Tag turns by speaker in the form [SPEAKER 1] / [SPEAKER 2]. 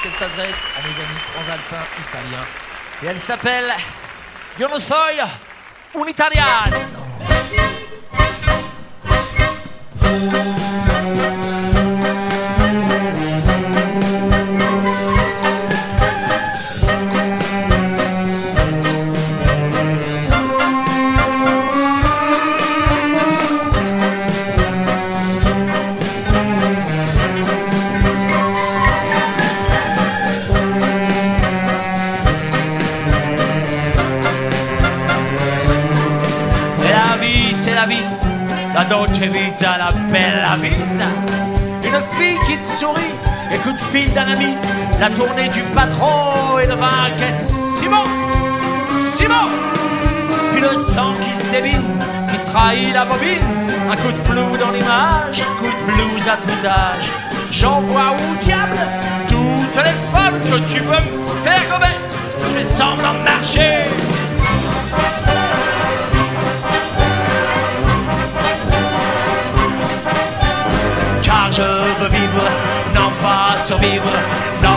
[SPEAKER 1] qu'elle s'adresse à mes amis transalpins italiens. Et elle s'appelle Io non soy un italiano.
[SPEAKER 2] La dolce vita, la bella vita. Une fille qui te sourit, et coup de fil d'un ami. La tournée du patron et le vin si bon, si bon. Puis le temps qui se débine, qui trahit la bobine. Un coup de flou dans l'image, un coup de blues à tout âge. J'envoie au diable toutes les femmes que tu veux me faire gober. Je fais semblant de marcher. Je veux vivre, non pas survivre, non